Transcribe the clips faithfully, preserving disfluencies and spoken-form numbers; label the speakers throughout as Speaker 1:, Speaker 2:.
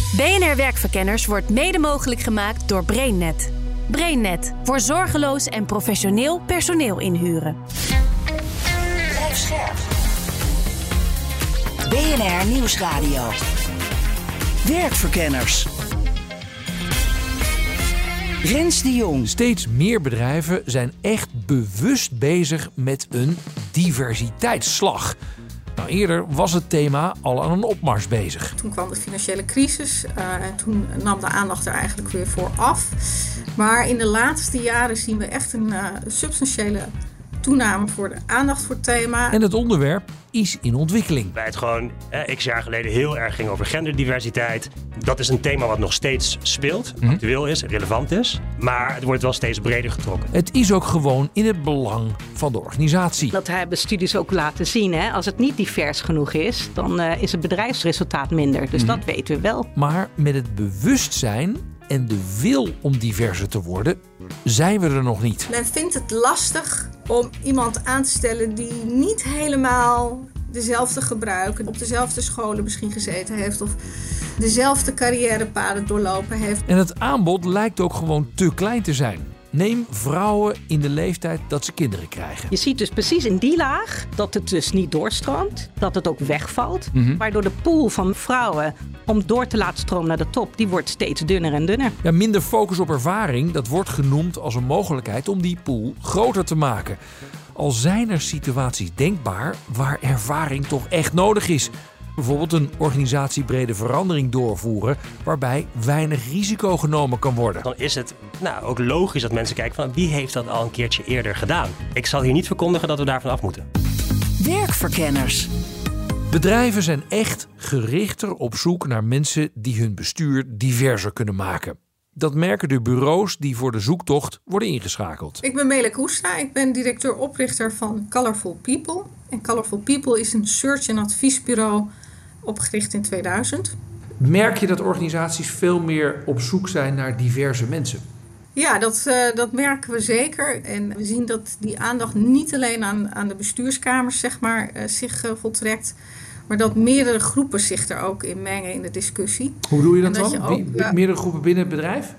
Speaker 1: B N R Werkverkenners wordt mede mogelijk gemaakt door BrainNet. BrainNet, voor zorgeloos en professioneel personeel inhuren.
Speaker 2: Blijf scherp. B N R Nieuwsradio. Werkverkenners. Rens de Jong.
Speaker 3: Steeds meer bedrijven zijn echt bewust bezig met een diversiteitsslag. Nou, eerder was het thema al aan een opmars bezig.
Speaker 4: Toen kwam de financiële crisis uh, en toen nam de aandacht er eigenlijk weer voor af. Maar in de laatste jaren zien we echt een uh, substantiële toename voor de aandacht voor het thema.
Speaker 3: En het onderwerp is in ontwikkeling.
Speaker 5: Waar het gewoon eh, x jaar geleden heel erg ging over genderdiversiteit. Dat is een thema wat nog steeds speelt, mm-hmm. actueel is, relevant is. Maar het wordt wel steeds breder getrokken.
Speaker 3: Het is ook gewoon in het belang van de organisatie.
Speaker 6: Dat hebben studies ook laten zien. Hè? Als het niet divers genoeg is, dan uh, is het bedrijfsresultaat minder. Dus mm-hmm. dat weten we wel.
Speaker 3: Maar met het bewustzijn en de wil om diverser te worden, zijn we er nog niet.
Speaker 4: Men vindt het lastig om iemand aan te stellen die niet helemaal dezelfde gebruiken, op dezelfde scholen misschien gezeten heeft of dezelfde carrièrepaden doorlopen heeft.
Speaker 3: En het aanbod lijkt ook gewoon te klein te zijn. Neem vrouwen in de leeftijd dat ze kinderen krijgen.
Speaker 6: Je ziet dus precies in die laag dat het dus niet doorstroomt, dat het ook wegvalt. Mm-hmm. Waardoor de pool van vrouwen om door te laten stromen naar de top, die wordt steeds dunner en dunner.
Speaker 3: Ja, minder focus op ervaring, dat wordt genoemd als een mogelijkheid om die pool groter te maken. Al zijn er situaties denkbaar waar ervaring toch echt nodig is. Bijvoorbeeld een organisatiebrede verandering doorvoeren waarbij weinig risico genomen kan worden.
Speaker 5: Dan is het nou, ook logisch dat mensen kijken van wie heeft dat al een keertje eerder gedaan. Ik zal hier niet verkondigen dat we daarvan af moeten.
Speaker 2: Werkverkenners.
Speaker 3: Bedrijven zijn echt gerichter op zoek naar mensen die hun bestuur diverser kunnen maken. Dat merken de bureaus die voor de zoektocht worden ingeschakeld.
Speaker 4: Ik ben Melek Hoestra, ik ben directeur-oprichter van Colorful People. En Colorful People is een search- en adviesbureau opgericht in tweeduizend.
Speaker 3: Merk je dat organisaties veel meer op zoek zijn naar diverse mensen?
Speaker 4: Ja, dat, uh, dat merken we zeker. En we zien dat die aandacht niet alleen aan, aan de bestuurskamers zeg maar, uh, zich uh, voltrekt, maar dat meerdere groepen zich er ook in mengen in de discussie.
Speaker 3: Hoe doe je dat,
Speaker 4: dat
Speaker 3: dan?
Speaker 4: Je ook, uh,
Speaker 3: meerdere groepen binnen het bedrijf?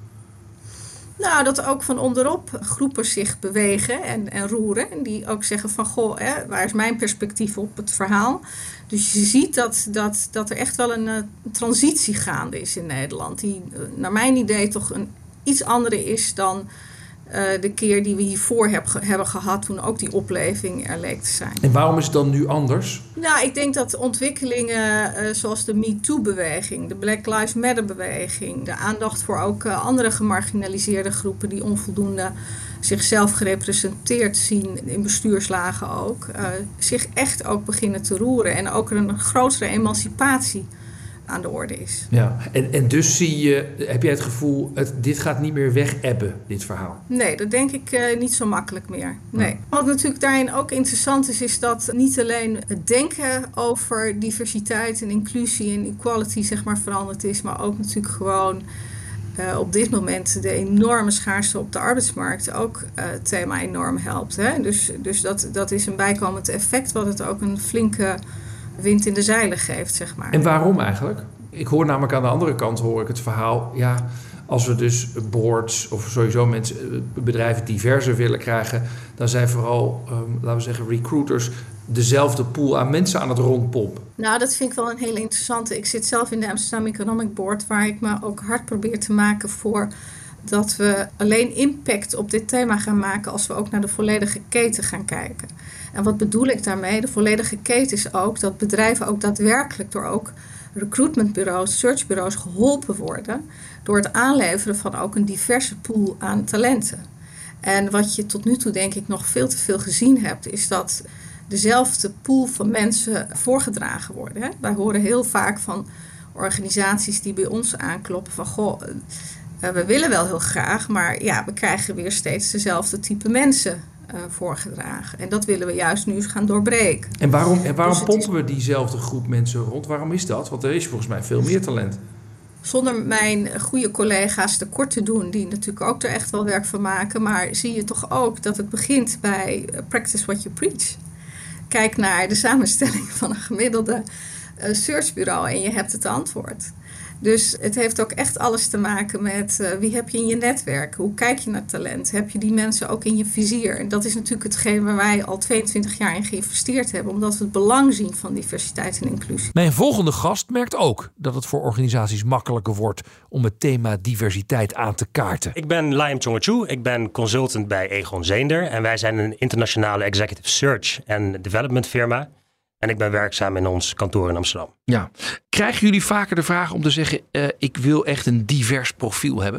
Speaker 4: Nou, dat ook van onderop groepen zich bewegen en, en roeren. En die ook zeggen van, goh, hè, waar is mijn perspectief op het verhaal? Dus je ziet dat, dat, dat er echt wel een uh, transitie gaande is in Nederland. Die uh, naar mijn idee toch een iets andere is dan uh, de keer die we hiervoor heb, hebben gehad, toen ook die opleving er leek te zijn.
Speaker 3: En waarom is het dan nu anders?
Speaker 4: Nou, ik denk dat ontwikkelingen uh, zoals de MeToo-beweging, de Black Lives Matter-beweging, de aandacht voor ook uh, andere gemarginaliseerde groepen die onvoldoende zichzelf gerepresenteerd zien, in bestuurslagen ook, uh, zich echt ook beginnen te roeren en ook er een grotere emancipatie aan de orde is.
Speaker 3: Ja, en, en dus zie je, heb jij het gevoel, het, dit gaat niet meer weg-ebben, dit verhaal?
Speaker 4: Nee, dat denk ik uh, niet zo makkelijk meer. Nee. Ja. Wat natuurlijk daarin ook interessant is, is dat niet alleen het denken over diversiteit en inclusie en equality zeg maar veranderd is, maar ook natuurlijk gewoon uh, op dit moment de enorme schaarste op de arbeidsmarkt ook uh, het thema enorm helpt. Hè? Dus, dus dat, dat is een bijkomend effect wat het ook een flinke wind in de zeilen geeft, zeg maar.
Speaker 3: En waarom eigenlijk? Ik hoor namelijk aan de andere kant hoor ik het verhaal, ja, als we dus boards of sowieso mensen, bedrijven diverser willen krijgen, dan zijn vooral, um, laten we zeggen, recruiters dezelfde pool aan mensen aan het rondpompen.
Speaker 4: Nou, dat vind ik wel een hele interessante. Ik zit zelf in de Amsterdam Economic Board, waar ik me ook hard probeer te maken voor dat we alleen impact op dit thema gaan maken als we ook naar de volledige keten gaan kijken. En wat bedoel ik daarmee? De volledige keten is ook dat bedrijven ook daadwerkelijk door ook recruitmentbureaus, searchbureaus geholpen worden door het aanleveren van ook een diverse pool aan talenten. En wat je tot nu toe denk ik nog veel te veel gezien hebt, is dat dezelfde pool van mensen voorgedragen worden. Hè? Wij horen heel vaak van organisaties die bij ons aankloppen van goh, uh, we willen wel heel graag, maar ja, we krijgen weer steeds dezelfde type mensen uh, voorgedragen. En dat willen we juist nu eens gaan doorbreken.
Speaker 3: En waarom, en waarom
Speaker 4: dus
Speaker 3: pompen
Speaker 4: is...
Speaker 3: we diezelfde groep mensen rond? Waarom is dat? Want er is volgens mij veel meer talent.
Speaker 4: Zonder mijn goede collega's tekort te doen, die natuurlijk ook er echt wel werk van maken, maar zie je toch ook dat het begint bij practice what you preach. Kijk naar de samenstelling van een gemiddelde uh, searchbureau en je hebt het antwoord. Dus het heeft ook echt alles te maken met uh, wie heb je in je netwerk? Hoe kijk je naar talent? Heb je die mensen ook in je vizier? En dat is natuurlijk hetgeen waar wij al tweeëntwintig jaar in geïnvesteerd hebben. Omdat we het belang zien van diversiteit en inclusie.
Speaker 3: Mijn volgende gast merkt ook dat het voor organisaties makkelijker wordt om het thema diversiteit aan te kaarten.
Speaker 5: Ik ben Liam Chongachu. Ik ben consultant bij Egon Zeender. En wij zijn een internationale executive search en development firma. En ik ben werkzaam in ons kantoor in Amsterdam.
Speaker 7: Ja. Krijgen jullie vaker de vraag om te zeggen, uh, ik wil echt een divers profiel hebben?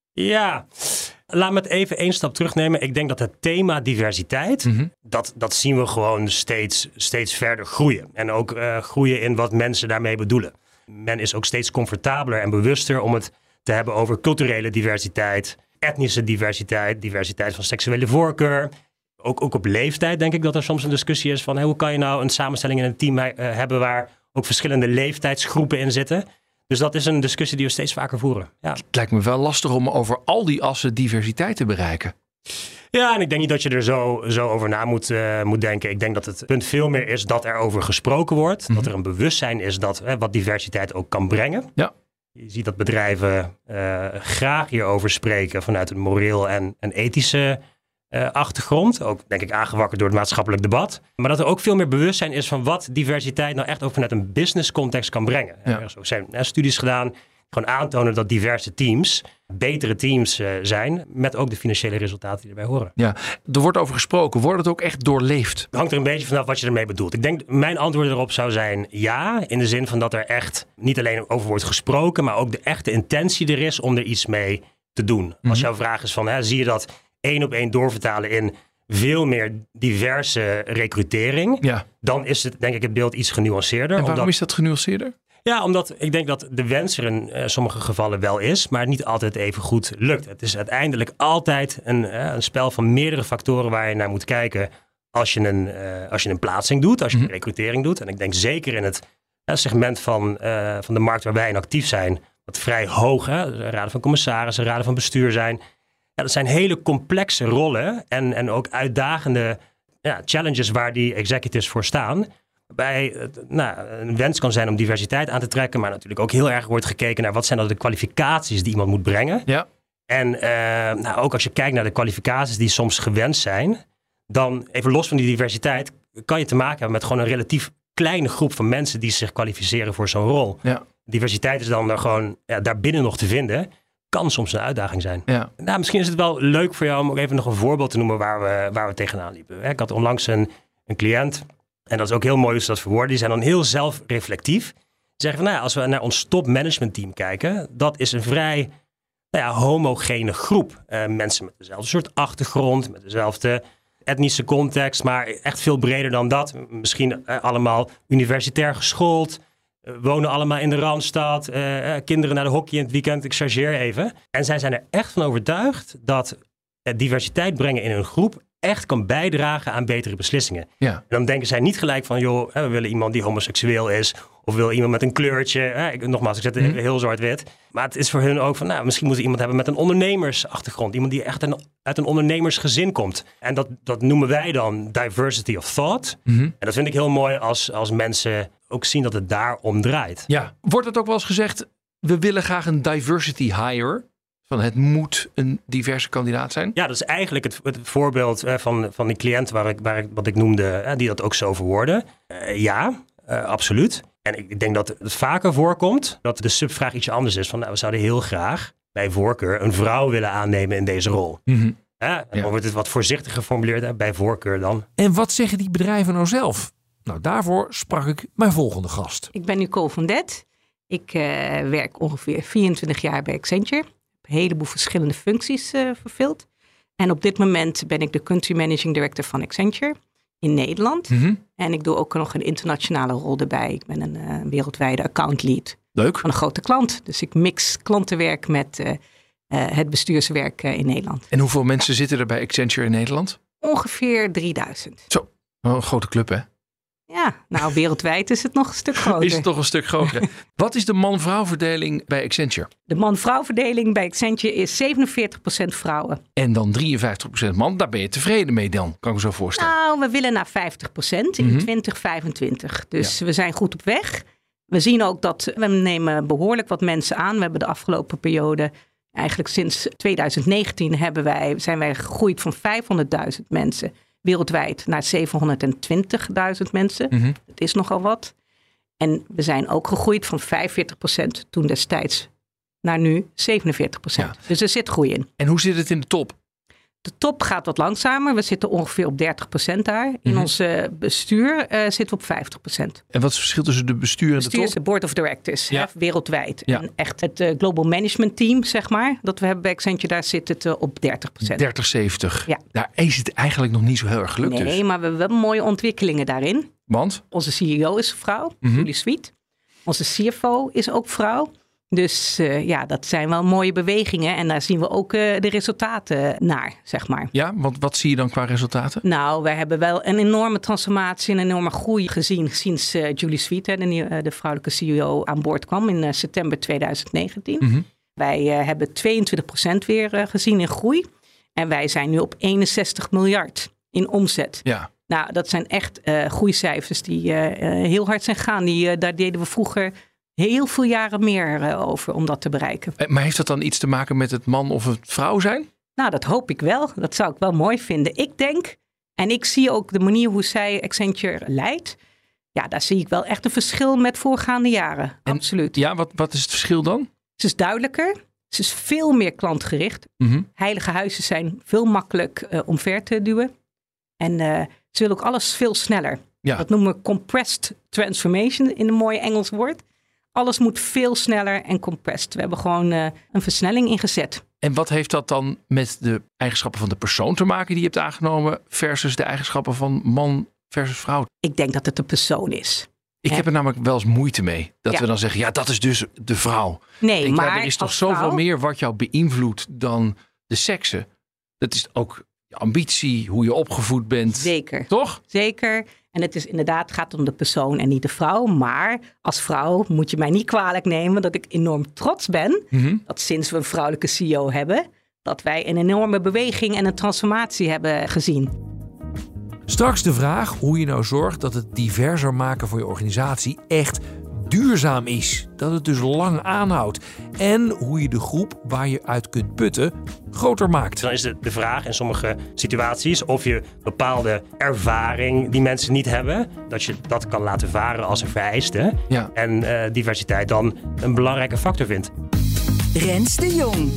Speaker 5: Ja, laat me het even één stap terugnemen. Ik denk dat het thema diversiteit, mm-hmm. dat, dat zien we gewoon steeds, steeds verder groeien. En ook uh, groeien in wat mensen daarmee bedoelen. Men is ook steeds comfortabeler en bewuster om het te hebben over culturele diversiteit, etnische diversiteit, diversiteit van seksuele voorkeur. Ook, ook op leeftijd denk ik dat er soms een discussie is van hey, hoe kan je nou een samenstelling in een team uh, hebben waar ook verschillende leeftijdsgroepen in zitten. Dus dat is een discussie die we steeds vaker voeren. Ja.
Speaker 7: Het lijkt me wel lastig om over al die assen diversiteit te bereiken.
Speaker 5: Ja, en ik denk niet dat je er zo, zo over na moet, uh, moet denken. Ik denk dat het punt veel meer is dat er over gesproken wordt. Mm-hmm. Dat er een bewustzijn is dat hè, wat diversiteit ook kan brengen. Ja. Je ziet dat bedrijven uh, graag hierover spreken vanuit een moreel en, en ethische Uh, achtergrond. Ook denk ik aangewakkerd door het maatschappelijk debat. Maar dat er ook veel meer bewustzijn is van wat diversiteit nou echt ook vanuit een business context kan brengen. Ja. Er zijn uh, studies gedaan gewoon aantonen dat diverse teams betere teams uh, zijn met ook de financiële resultaten die erbij horen.
Speaker 7: Ja, er wordt over gesproken. Wordt het ook echt doorleefd?
Speaker 5: Het hangt er een beetje vanaf wat je ermee bedoelt. Ik denk mijn antwoord erop zou zijn ja. In de zin van dat er echt niet alleen over wordt gesproken, maar ook de echte intentie er is om er iets mee te doen. Mm-hmm. Als jouw vraag is van, hè, zie je dat één op één doorvertalen in veel meer diverse recrutering, ja. Dan is het denk ik het beeld iets genuanceerder.
Speaker 7: En waarom
Speaker 5: omdat,
Speaker 7: is dat genuanceerder?
Speaker 5: Ja, omdat ik denk dat de wens er in uh, sommige gevallen wel is, maar het niet altijd even goed lukt. Het is uiteindelijk altijd een, uh, een spel van meerdere factoren waar je naar moet kijken als je een, uh, als je een plaatsing doet, als je mm-hmm. een recrutering doet. En ik denk zeker in het uh, segment van, uh, van de markt waar wij in actief zijn, wat vrij hoog, hè, raden van commissarissen, raden van bestuur zijn. Ja, dat zijn hele complexe rollen en, en ook uitdagende ja, challenges waar die executives voor staan. Waarbij nou, een wens kan zijn om diversiteit aan te trekken, maar natuurlijk ook heel erg wordt gekeken naar wat zijn dan de kwalificaties die iemand moet brengen. Ja. En uh, nou, ook als je kijkt naar de kwalificaties die soms gewenst zijn, dan even los van die diversiteit kan je te maken hebben met gewoon een relatief kleine groep van mensen die zich kwalificeren voor zo'n rol. Ja. Diversiteit is dan er gewoon ja, daarbinnen nog te vinden. Kan soms een uitdaging zijn. Ja. Nou, misschien is het wel leuk voor jou om ook even nog een voorbeeld te noemen waar we, waar we tegenaan liepen. Ik had onlangs een, een cliënt, en dat is ook heel mooi hoe ze dat verwoorden. Die zijn dan heel zelfreflectief. Die zeggen van, nou ja, als we naar ons topmanagement team kijken, dat is een vrij nou ja, homogene groep. Uh, mensen met dezelfde soort achtergrond, met dezelfde etnische context, maar echt veel breder dan dat. Misschien uh, allemaal universitair geschoold. Wonen allemaal in de Randstad, uh, kinderen naar de hockey in het weekend, ik chargeer even. En zij zijn er echt van overtuigd dat diversiteit brengen in een groep echt kan bijdragen aan betere beslissingen. Ja. En dan denken zij niet gelijk van, joh, we willen iemand die homoseksueel is, of wil iemand met een kleurtje. Hè, ik, nogmaals, ik zet het even heel zwart-wit. Maar het is voor hun ook van, nou, misschien moet iemand hebben met een ondernemersachtergrond. Iemand die echt een, uit een ondernemersgezin komt. En dat, dat noemen wij dan diversity of thought. Mm-hmm. En dat vind ik heel mooi als, als mensen ook zien dat het daar om draait.
Speaker 7: Ja. Wordt het ook wel eens gezegd, we willen graag een diversity hire? Van het moet een diverse kandidaat zijn?
Speaker 5: Ja, dat is eigenlijk het, het voorbeeld uh, van, van die cliënt waar ik, waar ik, wat ik noemde, uh, die dat ook zo verwoordde. Uh, ja, uh, absoluut. En ik denk dat het vaker voorkomt dat de subvraag iets anders is. Van, nou, we zouden heel graag bij voorkeur een vrouw willen aannemen in deze rol. Mm-hmm. Uh, en dan ja. wordt het wat voorzichtiger geformuleerd, hè, bij voorkeur dan.
Speaker 3: En wat zeggen die bedrijven nou zelf? Nou, daarvoor sprak ik mijn volgende gast.
Speaker 6: Ik ben Nicole van Det. Ik uh, werk ongeveer vierentwintig jaar bij Accenture. Een heleboel verschillende functies uh, vervuld. En op dit moment ben ik de Country Managing Director van Accenture in Nederland. Mm-hmm. En ik doe ook nog een internationale rol erbij. Ik ben een uh, wereldwijde account lead.
Speaker 7: Leuk.
Speaker 6: Van een grote klant. Dus ik mix klantenwerk met uh, uh, het bestuurswerk uh, in Nederland.
Speaker 7: En hoeveel mensen zitten er bij Accenture in Nederland?
Speaker 6: Ongeveer drieduizend.
Speaker 7: Zo, een grote club hè?
Speaker 6: Ja, nou wereldwijd is het nog een stuk groter.
Speaker 7: Is het toch een stuk groter. Wat is de man-vrouw verdeling bij Accenture?
Speaker 6: De man-vrouw verdeling bij Accenture is zevenenveertig procent vrouwen.
Speaker 7: En dan drieënvijftig procent man, daar ben je tevreden mee dan, kan ik me zo voorstellen.
Speaker 6: Nou, we willen naar vijftig procent in mm-hmm. twintig vijfentwintig. Dus ja. we zijn goed op weg. We zien ook dat we nemen behoorlijk wat mensen aan. We hebben de afgelopen periode, eigenlijk sinds twintig negentien, hebben wij, zijn wij gegroeid van vijfhonderdduizend mensen wereldwijd naar zevenhonderdtwintigduizend mensen.
Speaker 7: Mm-hmm.
Speaker 6: Dat is nogal wat. En we zijn ook gegroeid van vijfenveertig procent toen destijds naar nu zevenenveertig procent.
Speaker 7: Ja.
Speaker 6: Dus er zit groei in.
Speaker 7: En hoe zit het in de top?
Speaker 6: De top gaat wat langzamer. We zitten ongeveer op dertig procent daar. In
Speaker 7: Mm-hmm.
Speaker 6: ons uh, bestuur uh, zitten we op vijftig procent.
Speaker 7: En wat is het verschil tussen de bestuur en
Speaker 6: Bestuur
Speaker 7: de
Speaker 6: is
Speaker 7: top?
Speaker 6: de board of directors,
Speaker 7: Ja.
Speaker 6: hè, wereldwijd.
Speaker 7: Ja.
Speaker 6: En echt het uh, global management team, zeg maar, dat we hebben bij Accenture, daar zit het uh, op dertig procent.
Speaker 7: dertig zeventig.
Speaker 6: Ja.
Speaker 7: Daar is het eigenlijk nog niet zo heel erg gelukt
Speaker 6: Nee,
Speaker 7: dus.
Speaker 6: maar we hebben wel mooie ontwikkelingen daarin.
Speaker 7: Want?
Speaker 6: Onze C E O is een vrouw,
Speaker 7: Mm-hmm.
Speaker 6: Julie Sweet. Onze C F O is ook vrouw. Dus uh, ja, dat zijn wel mooie bewegingen. En daar zien we ook uh, de resultaten naar, zeg maar.
Speaker 7: Ja, want wat zie je dan qua resultaten?
Speaker 6: Nou, wij hebben wel een enorme transformatie, een enorme groei gezien sinds uh, Julie Sweet, hè, de, nieuwe, de vrouwelijke C E O, aan boord kwam in uh, september twintig negentien.
Speaker 7: Mm-hmm.
Speaker 6: Wij uh, hebben tweeëntwintig procent weer uh, gezien in groei. En wij zijn nu op eenenzestig miljard in omzet.
Speaker 7: Ja.
Speaker 6: Nou, dat zijn echt uh, groeicijfers die uh, uh, heel hard zijn gegaan. Die, uh, daar deden we vroeger heel veel jaren meer uh, over om dat te bereiken.
Speaker 7: Maar heeft dat dan iets te maken met het man of het vrouw zijn?
Speaker 6: Nou, dat hoop ik wel. Dat zou ik wel mooi vinden. Ik denk, en ik zie ook de manier hoe zij Accenture leidt. Ja, daar zie ik wel echt een verschil met voorgaande jaren.
Speaker 7: En,
Speaker 6: Absoluut.
Speaker 7: Ja, wat, wat is het verschil dan?
Speaker 6: Ze is duidelijker. Ze is veel meer klantgericht.
Speaker 7: Mm-hmm.
Speaker 6: Heilige huizen zijn veel makkelijk uh, omver te duwen. En uh, ze wil ook alles veel sneller.
Speaker 7: Ja.
Speaker 6: Dat noemen we compressed transformation in een mooi Engels woord. Alles moet veel sneller en compressed. We hebben gewoon uh, een versnelling ingezet.
Speaker 7: En wat heeft dat dan met de eigenschappen van de persoon te maken die je hebt aangenomen versus de eigenschappen van man versus vrouw?
Speaker 6: Ik denk dat het de persoon is.
Speaker 7: Ik
Speaker 6: Ja.
Speaker 7: heb er namelijk wel eens moeite mee. Dat
Speaker 6: Ja.
Speaker 7: we dan zeggen, ja, dat is dus de vrouw.
Speaker 6: Nee,
Speaker 7: Ik denk,
Speaker 6: maar
Speaker 7: ja, er is toch
Speaker 6: als
Speaker 7: zoveel
Speaker 6: vrouw,
Speaker 7: meer wat jou beïnvloedt dan de seksen. Dat is ook je ambitie, hoe je opgevoed bent.
Speaker 6: Zeker,
Speaker 7: Toch?
Speaker 6: zeker. En het is inderdaad, gaat om de persoon en niet de vrouw. Maar als vrouw moet je mij niet kwalijk nemen dat ik enorm trots ben.
Speaker 7: Mm-hmm.
Speaker 6: Dat sinds we een vrouwelijke C E O hebben, dat wij een enorme beweging en een transformatie hebben gezien.
Speaker 3: Straks de vraag hoe je nou zorgt dat het diverser maken van je organisatie echt duurzaam is. Dat het dus lang aanhoudt. En hoe je de groep waar je uit kunt putten groter maakt.
Speaker 5: Dan is de, de vraag in sommige situaties of je bepaalde ervaring die mensen niet hebben, dat je dat kan laten varen als een vereiste.
Speaker 7: Ja.
Speaker 5: En uh, diversiteit dan een belangrijke factor vindt.
Speaker 2: Rens de Jong.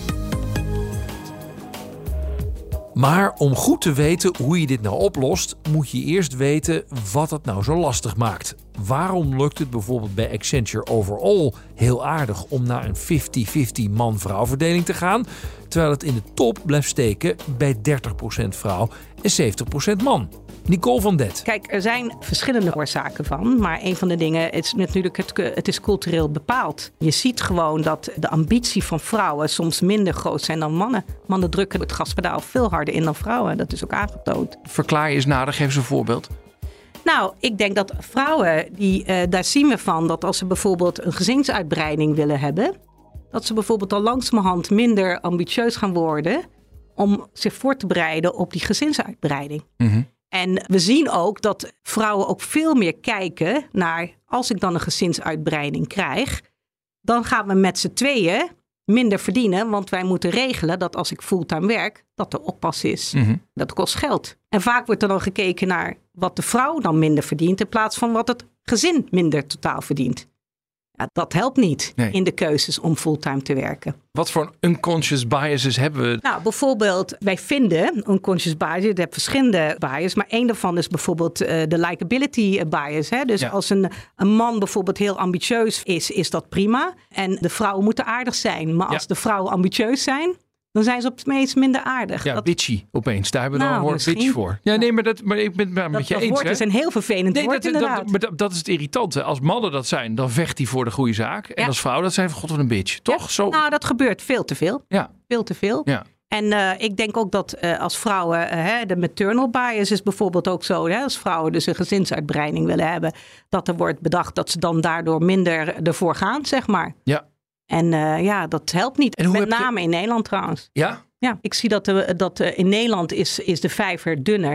Speaker 3: Maar om goed te weten hoe je dit nou oplost, moet je eerst weten wat het nou zo lastig maakt. Waarom lukt het bijvoorbeeld bij Accenture overall heel aardig om naar een vijftig vijftig man-vrouw verdeling te gaan, terwijl het in de top blijft steken bij dertig procent vrouw en zeventig procent man? Nicole van Det.
Speaker 6: Kijk, er zijn verschillende oorzaken van. Maar een van de dingen is natuurlijk, het, het is cultureel bepaald. Je ziet gewoon dat de ambitie van vrouwen soms minder groot zijn dan mannen. Mannen drukken het gaspedaal veel harder in dan vrouwen. Dat is ook aangetoond.
Speaker 7: Verklaar je eens nader, geef eens een voorbeeld.
Speaker 6: Nou, ik denk dat vrouwen, die, uh, daar zien we van dat als ze bijvoorbeeld een gezinsuitbreiding willen hebben, dat ze bijvoorbeeld al langzamerhand minder ambitieus gaan worden om zich voor te bereiden op die gezinsuitbreiding.
Speaker 7: Mm-hmm.
Speaker 6: En we zien ook dat vrouwen ook veel meer kijken naar, als ik dan een gezinsuitbreiding krijg, dan gaan we met z'n tweeën minder verdienen, want wij moeten regelen dat als ik fulltime werk, dat er oppas is.
Speaker 7: Mm-hmm.
Speaker 6: Dat kost geld. En vaak wordt er dan gekeken naar wat de vrouw dan minder verdient, in plaats van wat het gezin minder totaal verdient. Ja, dat helpt niet
Speaker 7: Nee.
Speaker 6: in de keuzes om fulltime te werken.
Speaker 7: Wat voor unconscious biases hebben we?
Speaker 6: Nou, bijvoorbeeld, wij vinden unconscious bias, je hebt verschillende bias, maar één daarvan is bijvoorbeeld uh, de likability bias. Hè? Dus
Speaker 7: Ja.
Speaker 6: als een, een man bijvoorbeeld heel ambitieus is, is dat prima. En de vrouwen moeten aardig zijn. Maar als
Speaker 7: Ja.
Speaker 6: de vrouwen ambitieus zijn, dan zijn ze op het meest minder aardig.
Speaker 7: Ja,
Speaker 6: dat,
Speaker 7: bitchy opeens. Daar hebben we dan
Speaker 6: Nou,
Speaker 7: een woord
Speaker 6: misschien.
Speaker 7: bitch voor. Ja, nee, maar, dat, maar ik ben het met
Speaker 6: dat,
Speaker 7: je
Speaker 6: dat
Speaker 7: eens.
Speaker 6: woord
Speaker 7: hè?
Speaker 6: is een heel vervelend
Speaker 7: Nee,
Speaker 6: woord
Speaker 7: dat,
Speaker 6: inderdaad.
Speaker 7: dat, maar dat, dat is het irritante. Als mannen dat zijn, dan vecht hij voor de goede zaak. En
Speaker 6: Ja.
Speaker 7: als vrouw, dat zijn van god wat een bitch. Toch? Zo.
Speaker 6: Nou, dat gebeurt veel te veel.
Speaker 7: Ja.
Speaker 6: Veel te veel.
Speaker 7: Ja.
Speaker 6: En uh, ik denk ook dat uh, als vrouwen, uh, hè, de maternal bias is bijvoorbeeld ook zo. Hè, als vrouwen dus een gezinsuitbreiding willen hebben, dat er wordt bedacht dat ze dan daardoor minder ervoor gaan, zeg maar.
Speaker 7: Ja.
Speaker 6: En uh, ja, dat helpt niet.
Speaker 7: En hoe
Speaker 6: Met
Speaker 7: heb je-
Speaker 6: name in Nederland trouwens.
Speaker 7: Ja?
Speaker 6: Ja, ik zie dat, de, dat uh, in Nederland is, is de vijver dunner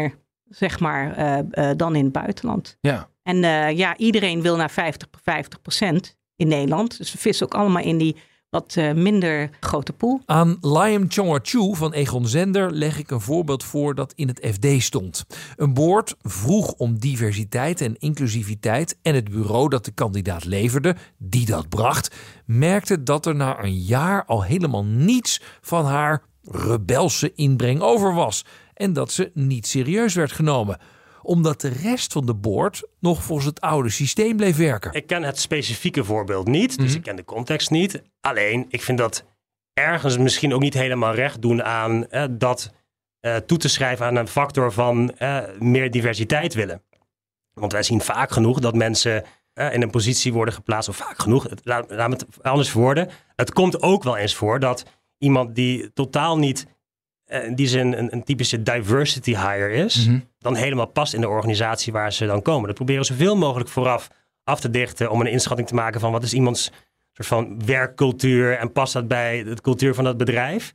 Speaker 6: zeg maar, uh, uh, dan in het buitenland.
Speaker 7: Ja.
Speaker 6: En uh, ja, iedereen wil naar vijftig, vijftig procent in Nederland. Dus we vissen ook allemaal in die wat uh, minder grote pool.
Speaker 3: Aan Liam Chonga-Chu van Egon Zender leg ik een voorbeeld voor dat in het F D stond. Een board vroeg om diversiteit en inclusiviteit en het bureau dat de kandidaat leverde, die dat bracht, merkte dat er na een jaar al helemaal niets van haar rebelse inbreng over was en dat ze niet serieus werd genomen, omdat de rest van de board nog volgens het oude systeem bleef werken.
Speaker 5: Ik ken het specifieke voorbeeld niet, dus mm-hmm. ik ken de context niet. Alleen, ik vind dat ergens misschien ook niet helemaal recht doen aan eh, dat eh, toe te schrijven aan een factor van eh, meer diversiteit willen. Want wij zien vaak genoeg dat mensen eh, in een positie worden geplaatst, of vaak genoeg, het, laat, laat me het anders verwoorden. Het komt ook wel eens voor dat iemand die totaal niet in die zin een, een typische diversity hire is, mm-hmm. dan helemaal past in de organisatie waar ze dan komen. Dat proberen we zoveel mogelijk vooraf af te dichten om een inschatting te maken van wat is iemands soort van werkcultuur en past dat bij de cultuur van dat bedrijf.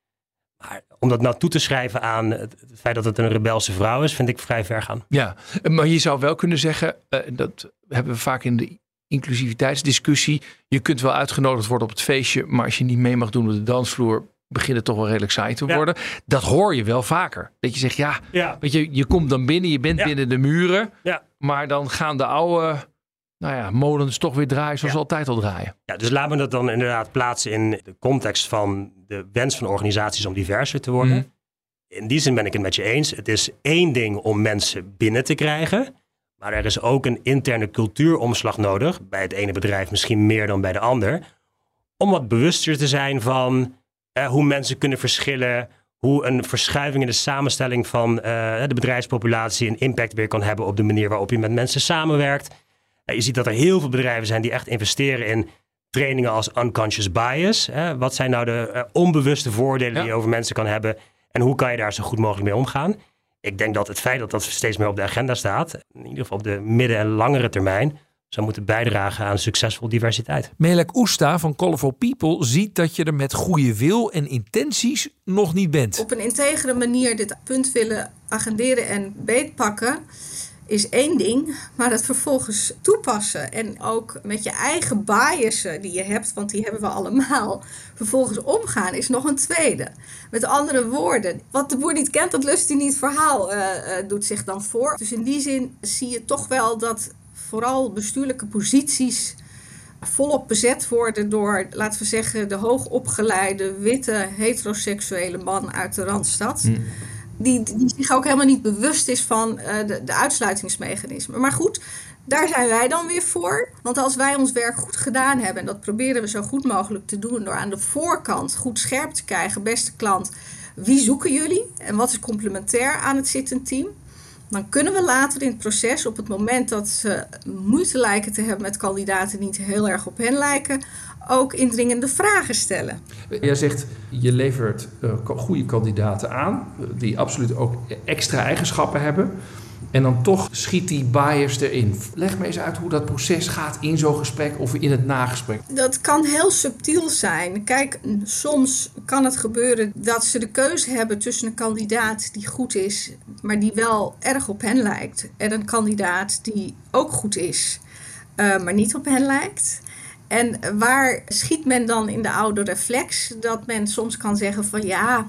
Speaker 5: Maar om dat nou toe te schrijven aan het, het feit dat het een rebelse vrouw is, vind ik vrij ver gaan.
Speaker 7: Ja, maar je zou wel kunnen zeggen, uh, dat hebben we vaak in de inclusiviteitsdiscussie, je kunt wel uitgenodigd worden op het feestje, maar als je niet mee mag doen op de dansvloer, begint het toch wel redelijk saai te worden. Ja. Dat hoor je wel vaker. Dat je zegt, ja, ja. Weet je, je komt dan binnen, je bent ja. binnen de muren. Ja. Maar dan gaan de oude nou ja, molens toch weer draaien zoals ja. ze altijd al draaien.
Speaker 5: Ja, dus laten we dat dan inderdaad plaatsen in de context van de wens van organisaties om diverser te worden. Mm. In die zin ben ik het met je eens. Het is één ding om mensen binnen te krijgen. Maar er is ook een interne cultuuromslag nodig. Bij het ene bedrijf misschien meer dan bij de ander. Om wat bewuster te zijn van Uh, hoe mensen kunnen verschillen, hoe een verschuiving in de samenstelling van uh, de bedrijfspopulatie een impact weer kan hebben op de manier waarop je met mensen samenwerkt. Uh, je ziet dat er heel veel bedrijven zijn die echt investeren in trainingen als unconscious bias. Uh, wat zijn nou de uh, onbewuste voordelen ja. die je over mensen kan hebben en hoe kan je daar zo goed mogelijk mee omgaan? Ik denk dat het feit dat dat steeds meer op de agenda staat, in ieder geval op de midden- en langere termijn, zou moeten bijdragen aan succesvol diversiteit.
Speaker 3: Melek Oesta van Colorful People ziet dat je er met goede wil en intenties nog niet bent.
Speaker 4: Op een integere manier dit punt willen agenderen en beetpakken is één ding, maar dat vervolgens toepassen en ook met je eigen biasen die je hebt, want die hebben we allemaal, vervolgens omgaan is nog een tweede. Met andere woorden, wat de boer niet kent, dat lust hij niet verhaal uh, uh, doet zich dan voor. Dus in die zin zie je toch wel dat vooral bestuurlijke posities volop bezet worden door, laten we zeggen, de hoogopgeleide, witte, heteroseksuele man uit de Randstad. Mm. Die, die zich ook helemaal niet bewust is van uh, de, de uitsluitingsmechanismen. Maar goed, daar zijn wij dan weer voor. Want als wij ons werk goed gedaan hebben, en dat proberen we zo goed mogelijk te doen door aan de voorkant goed scherp te krijgen, beste klant, wie zoeken jullie en wat is complementair aan het zittend team? Dan kunnen we later in het proces, op het moment dat ze moeite lijken te hebben met kandidaten die niet heel erg op hen lijken, ook indringende vragen stellen.
Speaker 7: Jij zegt, je levert uh, goede kandidaten aan, die absoluut ook extra eigenschappen hebben. En dan toch schiet die bias erin. Leg me eens uit hoe dat proces gaat in zo'n gesprek of in het nagesprek.
Speaker 4: Dat kan heel subtiel zijn. Kijk, soms kan het gebeuren dat ze de keuze hebben tussen een kandidaat die goed is, maar die wel erg op hen lijkt. En een kandidaat die ook goed is, uh, maar niet op hen lijkt. En waar schiet men dan in de oude reflex? Dat men soms kan zeggen van ja,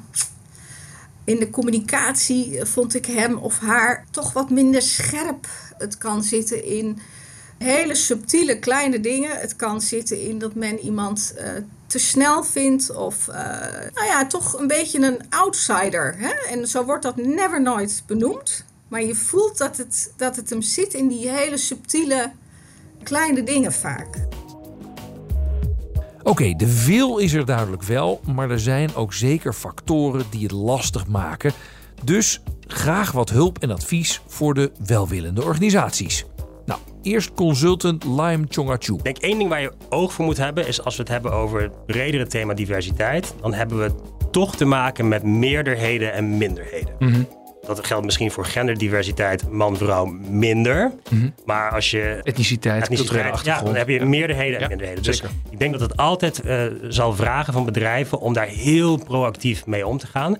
Speaker 4: in de communicatie vond ik hem of haar toch wat minder scherp. Het kan zitten in hele subtiele kleine dingen. Het kan zitten in dat men iemand uh, te snel vindt of uh, nou ja, toch een beetje een outsider. Hè? En zo wordt dat never nooit benoemd. Maar je voelt dat het, dat het hem zit in die hele subtiele kleine dingen vaak.
Speaker 3: Oké, okay, de wil is er duidelijk wel, maar er zijn ook zeker factoren die het lastig maken. Dus graag wat hulp en advies voor de welwillende organisaties. Nou, eerst consultant Liam Chonga-Chu.
Speaker 5: Ik denk één ding waar je oog voor moet hebben is als we het hebben over het bredere thema diversiteit, dan hebben we toch te maken met meerderheden en minderheden. Mm-hmm. Dat geldt misschien voor genderdiversiteit, man-vrouw minder. Mm-hmm. Maar als je
Speaker 7: etniciteit, etniciteit achtergrond,
Speaker 5: ja, dan heb je meerderheden en ja, minderheden. Dus zeker. Ik denk dat het altijd uh, zal vragen van bedrijven om daar heel proactief mee om te gaan.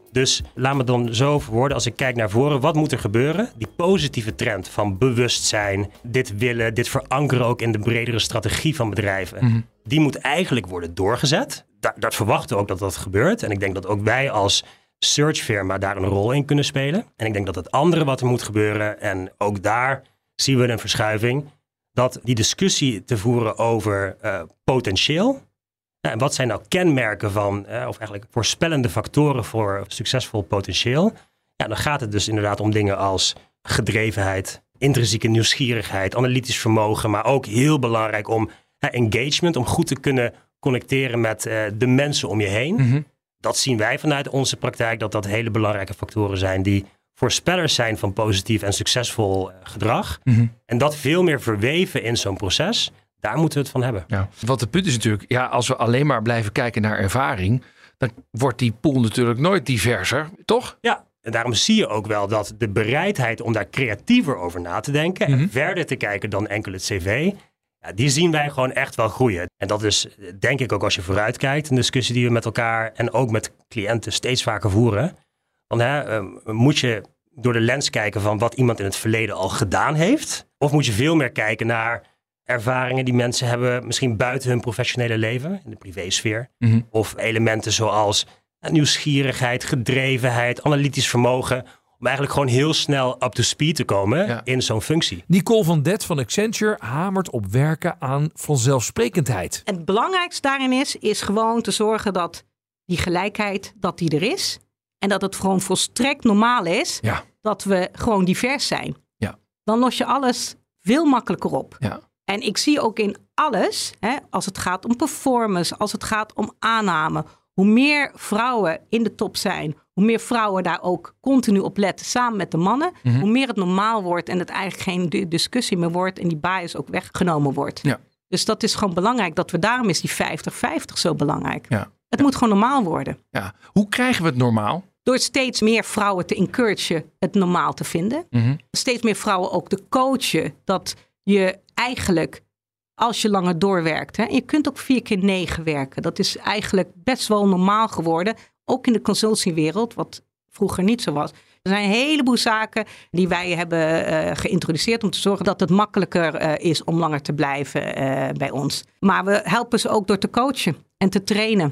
Speaker 5: Dus laat me dan zo verwoorden, als ik kijk naar voren, wat moet er gebeuren? Die positieve trend van bewustzijn, dit willen, dit verankeren ook in de bredere strategie van bedrijven. Mm-hmm. Die moet eigenlijk worden doorgezet. Da- dat verwachten we ook dat dat gebeurt. En ik denk dat ook wij als searchfirma daar een rol in kunnen spelen. En ik denk dat het andere wat er moet gebeuren, en ook daar zien we een verschuiving, dat die discussie te voeren over uh, potentieel. Ja, en wat zijn nou kenmerken van, uh, of eigenlijk voorspellende factoren voor succesvol potentieel? Ja, dan gaat het dus inderdaad om dingen als gedrevenheid, intrinsieke nieuwsgierigheid, analytisch vermogen, maar ook heel belangrijk om uh, engagement, om goed te kunnen connecteren met uh, de mensen om je heen. Mm-hmm. Dat zien wij vanuit onze praktijk, dat dat hele belangrijke factoren zijn die voorspellers zijn van positief en succesvol uh, gedrag. Mm-hmm. En dat veel meer verweven in zo'n proces. Daar moeten we het van hebben.
Speaker 7: Ja, wat het punt is natuurlijk, ja, als we alleen maar blijven kijken naar ervaring, dan wordt die pool natuurlijk nooit diverser, toch?
Speaker 5: Ja, en daarom zie je ook wel dat de bereidheid om daar creatiever over na te denken mm-hmm. en verder te kijken dan enkel het cv, ja, die zien wij gewoon echt wel groeien. En dat is, denk ik ook als je vooruit kijkt, een discussie die we met elkaar en ook met cliënten steeds vaker voeren. Dan hè, uh, moet je door de lens kijken van wat iemand in het verleden al gedaan heeft, of moet je veel meer kijken naar ervaringen die mensen hebben, misschien buiten hun professionele leven, in de privésfeer. Mm-hmm. Of elementen zoals nieuwsgierigheid, gedrevenheid, analytisch vermogen, om eigenlijk gewoon heel snel up to speed te komen ja. in zo'n functie.
Speaker 3: Nicole van Det van Accenture hamert op werken aan vanzelfsprekendheid.
Speaker 6: En het belangrijkste daarin is, is gewoon te zorgen dat die gelijkheid, dat die er is. En dat het gewoon volstrekt normaal is
Speaker 7: ja.
Speaker 6: dat we gewoon divers zijn.
Speaker 7: Ja.
Speaker 6: Dan los je alles veel makkelijker op.
Speaker 7: Ja.
Speaker 6: En ik zie ook in alles, hè, als het gaat om performance, als het gaat om aanname, hoe meer vrouwen in de top zijn, hoe meer vrouwen daar ook continu op letten samen met de mannen, mm-hmm. hoe meer het normaal wordt en het eigenlijk geen discussie meer wordt en die bias ook weggenomen wordt.
Speaker 7: Ja.
Speaker 6: Dus dat is gewoon belangrijk, dat we daarom is die vijftig vijftig zo belangrijk.
Speaker 7: Ja.
Speaker 6: Het
Speaker 7: ja.
Speaker 6: moet gewoon normaal worden.
Speaker 7: Ja. Hoe krijgen we het normaal?
Speaker 6: Door steeds meer vrouwen te encouragen het normaal te vinden. Mm-hmm. Steeds meer vrouwen ook te coachen dat je eigenlijk, als je langer doorwerkt, hè, je kunt ook vier keer negen werken. Dat is eigenlijk best wel normaal geworden. Ook in de consultiewereld, wat vroeger niet zo was. Er zijn een heleboel zaken die wij hebben uh, geïntroduceerd om te zorgen dat het makkelijker uh, is om langer te blijven uh, bij ons. Maar we helpen ze ook door te coachen en te trainen.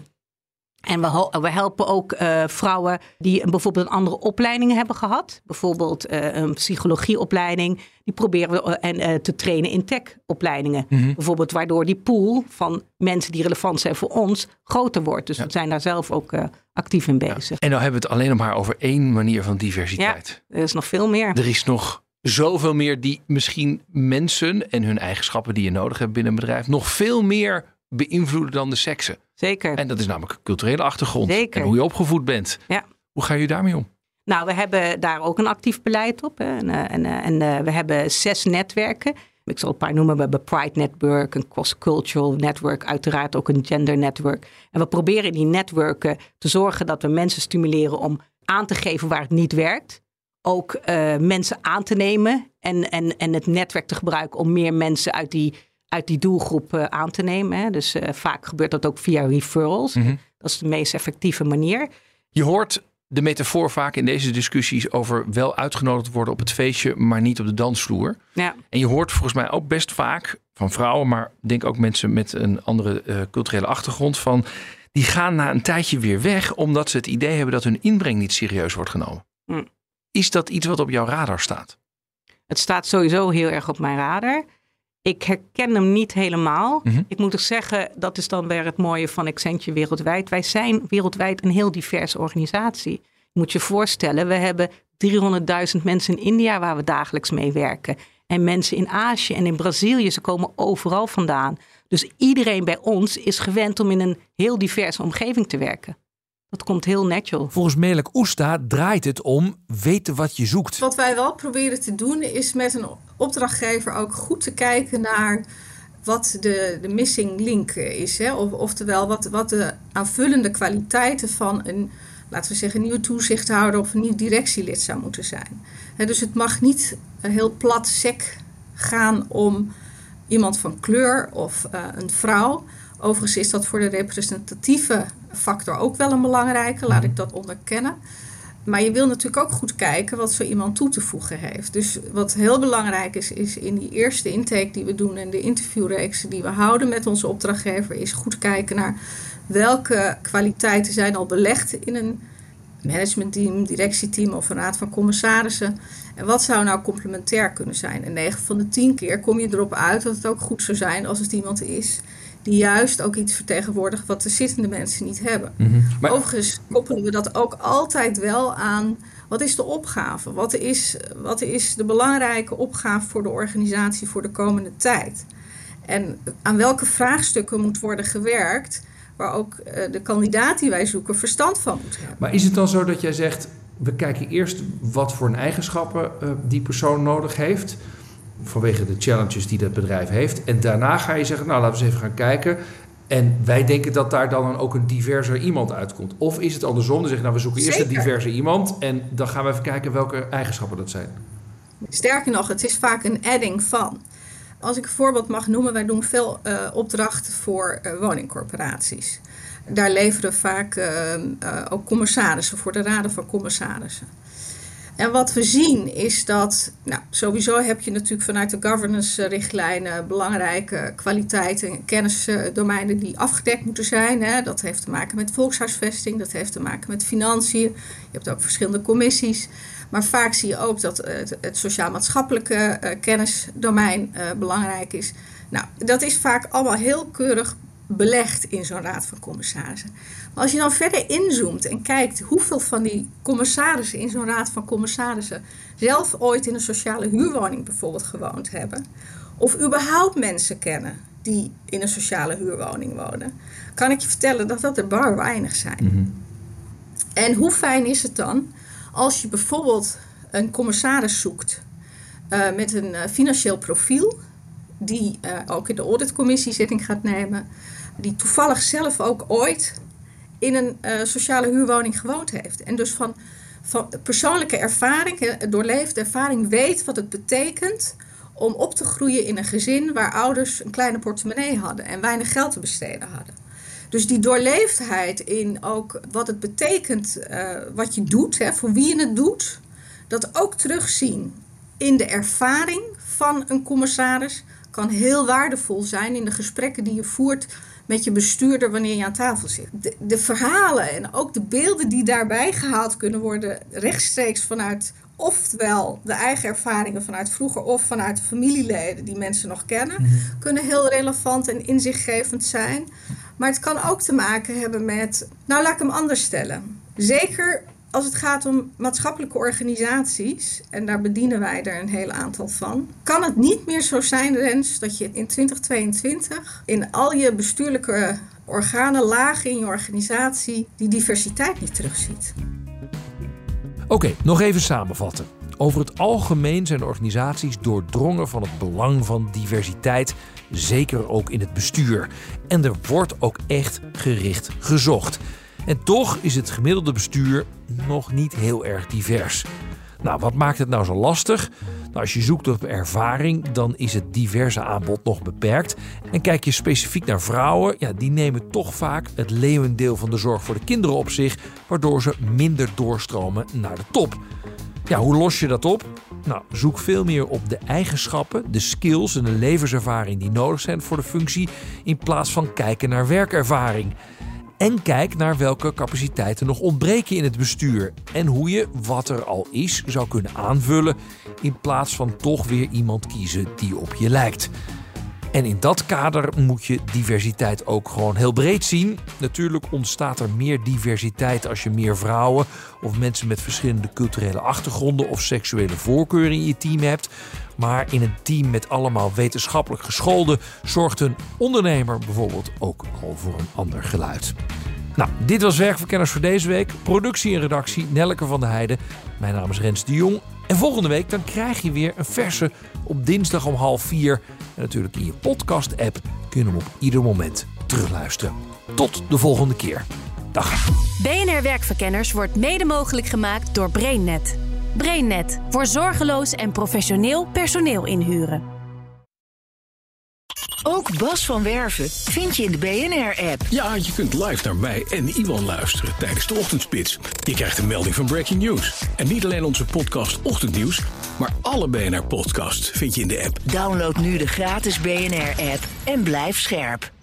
Speaker 6: En we, we helpen ook uh, vrouwen die een, bijvoorbeeld een andere opleiding hebben gehad. Bijvoorbeeld uh, een psychologieopleiding. Die proberen we uh, en, uh, te trainen in tech-opleidingen. Mm-hmm. Bijvoorbeeld waardoor die pool van mensen die relevant zijn voor ons groter wordt. Dus ja. we zijn daar zelf ook uh, actief in bezig. Ja.
Speaker 7: En nou hebben we het alleen nog maar over één manier van diversiteit.
Speaker 6: Ja, er is nog veel meer.
Speaker 7: Er is nog zoveel meer die misschien mensen en hun eigenschappen die je nodig hebt binnen een bedrijf nog veel meer beïnvloeden dan de seksen.
Speaker 6: Zeker.
Speaker 7: En dat is namelijk culturele achtergrond.
Speaker 6: Zeker.
Speaker 7: En hoe je opgevoed bent.
Speaker 6: Ja.
Speaker 7: Hoe ga je daarmee om?
Speaker 6: Nou, we hebben daar ook een actief beleid op. Hè. En, en, en uh, we hebben zes netwerken. Ik zal een paar noemen. We hebben Pride Network, een cross-cultural network. Uiteraard ook een gender network. En we proberen in die netwerken te zorgen dat we mensen stimuleren om aan te geven waar het niet werkt. Ook uh, mensen aan te nemen. En, en, en het netwerk te gebruiken om meer mensen uit die... uit die doelgroep uh, aan te nemen. Hè. Dus uh, vaak gebeurt dat ook via referrals. Mm-hmm. Dat is de meest effectieve manier.
Speaker 7: Je hoort de metafoor vaak in deze discussies over wel uitgenodigd worden op het feestje, maar niet op de dansvloer.
Speaker 6: Ja.
Speaker 7: En je hoort volgens mij ook best vaak van vrouwen, maar denk ook mensen met een andere uh, culturele achtergrond van, die gaan na een tijdje weer weg omdat ze het idee hebben dat hun inbreng niet serieus wordt genomen. Mm. Is dat iets wat op jouw radar staat?
Speaker 6: Het staat sowieso heel erg op mijn radar. Ik herken hem niet helemaal. Mm-hmm. Ik moet ook zeggen, dat is dan weer het mooie van Accenture wereldwijd. Wij zijn wereldwijd een heel diverse organisatie. Je moet je voorstellen, we hebben driehonderdduizend mensen in India waar we dagelijks mee werken. En mensen in Azië en in Brazilië, ze komen overal vandaan. Dus iedereen bij ons is gewend om in een heel diverse omgeving te werken. Dat komt heel natural.
Speaker 3: Volgens Melek Oesta draait het om weten wat je zoekt.
Speaker 4: Wat wij wel proberen te doen is met een opdrachtgever ook goed te kijken naar wat de, de missing link is. Hè? Of, oftewel wat, wat de aanvullende kwaliteiten van een, laten we zeggen, nieuwe toezichthouder of een nieuw directielid zou moeten zijn. Hè, dus het mag niet heel plat sec gaan om iemand van kleur of uh, een vrouw. Overigens is dat voor de representatieve factor ook wel een belangrijke, laat ik dat onderkennen. Maar je wil natuurlijk ook goed kijken wat zo iemand toe te voegen heeft. Dus wat heel belangrijk is, is in die eerste intake die we doen en de interviewreeksen die we houden met onze opdrachtgever, is goed kijken naar welke kwaliteiten zijn al belegd in een managementteam, directieteam of een raad van commissarissen. En wat zou nou complementair kunnen zijn? En negen van de tien keer kom je erop uit dat het ook goed zou zijn als het iemand is die juist ook iets vertegenwoordigt wat de zittende mensen niet hebben. Mm-hmm. Maar overigens koppelen we dat ook altijd wel aan wat is de opgave? Wat is, wat is de belangrijke opgave voor de organisatie voor de komende tijd? En aan welke vraagstukken moet worden gewerkt waar ook uh, de kandidaat die wij zoeken verstand van moet hebben.
Speaker 3: Maar is het dan zo dat jij zegt, we kijken eerst wat voor een eigenschappen uh, die persoon nodig heeft, vanwege de challenges die dat bedrijf heeft, en daarna ga je zeggen, nou laten we eens even gaan kijken en wij denken dat daar dan ook een diverser iemand uitkomt? Of is het andersom, dan zeg je, nou we zoeken eerst een diverse iemand en dan gaan we even kijken welke eigenschappen dat zijn?
Speaker 4: Sterker nog, het is vaak een adding van. Als ik een voorbeeld mag noemen, wij doen veel uh, opdrachten voor uh, woningcorporaties. Daar leveren vaak uh, uh, ook commissarissen voor de raden van commissarissen. En wat we zien is dat, nou, sowieso heb je natuurlijk vanuit de governance-richtlijnen belangrijke kwaliteiten en kennisdomeinen die afgedekt moeten zijn. Hè. Dat heeft te maken met volkshuisvesting, dat heeft te maken met financiën. Je hebt ook verschillende commissies. Maar vaak zie je ook dat het, het sociaal-maatschappelijke uh, kennisdomein uh, belangrijk is. Nou, dat is vaak allemaal heel keurig belegd in zo'n raad van commissarissen. Maar als je dan verder inzoomt en kijkt hoeveel van die commissarissen in zo'n raad van commissarissen zelf ooit in een sociale huurwoning bijvoorbeeld gewoond hebben, of überhaupt mensen kennen die in een sociale huurwoning wonen, kan ik je vertellen dat dat er bar weinig zijn. Mm-hmm. En hoe fijn is het dan als je bijvoorbeeld een commissaris zoekt uh, met een uh, financieel profiel, die uh, ook in de auditcommissie zitting gaat nemen, die toevallig zelf ook ooit in een uh, sociale huurwoning gewoond heeft. En dus van, van persoonlijke ervaring, doorleefde ervaring, weet wat het betekent om op te groeien in een gezin waar ouders een kleine portemonnee hadden en weinig geld te besteden hadden. Dus die doorleefdheid in ook wat het betekent, uh, wat je doet, hè, voor wie je het doet, dat ook terugzien in de ervaring van een commissaris kan heel waardevol zijn in de gesprekken die je voert met je bestuurder wanneer je aan tafel zit. De, de verhalen en ook de beelden die daarbij gehaald kunnen worden rechtstreeks vanuit ofwel de eigen ervaringen vanuit vroeger of vanuit de familieleden die mensen nog kennen, mm-hmm. kunnen heel relevant en inzichtgevend zijn. Maar het kan ook te maken hebben met, nou laat ik hem anders stellen. Zeker als het gaat om maatschappelijke organisaties, en daar bedienen wij er een heel aantal van, kan het niet meer zo zijn, Rens, dat je in twintig tweeëntwintig in al je bestuurlijke organen, lagen in je organisatie, die diversiteit niet terugziet.
Speaker 3: Oké, okay, nog even samenvatten. Over het algemeen zijn organisaties doordrongen van het belang van diversiteit, zeker ook in het bestuur. En er wordt ook echt gericht gezocht. En toch is het gemiddelde bestuur nog niet heel erg divers. Nou, wat maakt het nou zo lastig? Nou, als je zoekt op ervaring, dan is het diverse aanbod nog beperkt. En kijk je specifiek naar vrouwen, ja, die nemen toch vaak het leeuwendeel van de zorg voor de kinderen op zich, waardoor ze minder doorstromen naar de top. Ja, hoe los je dat op? Nou, zoek veel meer op de eigenschappen, de skills en de levenservaring die nodig zijn voor de functie, in plaats van kijken naar werkervaring. En kijk naar welke capaciteiten nog ontbreken in het bestuur en hoe je wat er al is zou kunnen aanvullen in plaats van toch weer iemand kiezen die op je lijkt. En in dat kader moet je diversiteit ook gewoon heel breed zien. Natuurlijk ontstaat er meer diversiteit als je meer vrouwen of mensen met verschillende culturele achtergronden of seksuele voorkeuren in je team hebt. Maar in een team met allemaal wetenschappelijk geschoolden zorgt een ondernemer bijvoorbeeld ook al voor een ander geluid. Nou, dit was Werkverkenners voor deze week. Productie en redactie Nelleke van der Heijden. Mijn naam is Rens de Jong. En volgende week dan krijg je weer een verse op dinsdag om half vier. En natuurlijk in je podcast-app kun je hem op ieder moment terugluisteren. Tot de volgende keer. Dag.
Speaker 1: B N R Werkverkenners wordt mede mogelijk gemaakt door BrainNet. BrainNet voor zorgeloos en professioneel personeel inhuren.
Speaker 2: Ook Bas van Werven vind je in de B N R-app.
Speaker 8: Ja, je kunt live naar mij en Iwan luisteren tijdens de ochtendspits. Je krijgt een melding van Breaking News. En niet alleen onze podcast Ochtendnieuws, maar alle B N R-podcasts vind je in de app.
Speaker 2: Download nu de gratis B N R-app en blijf scherp.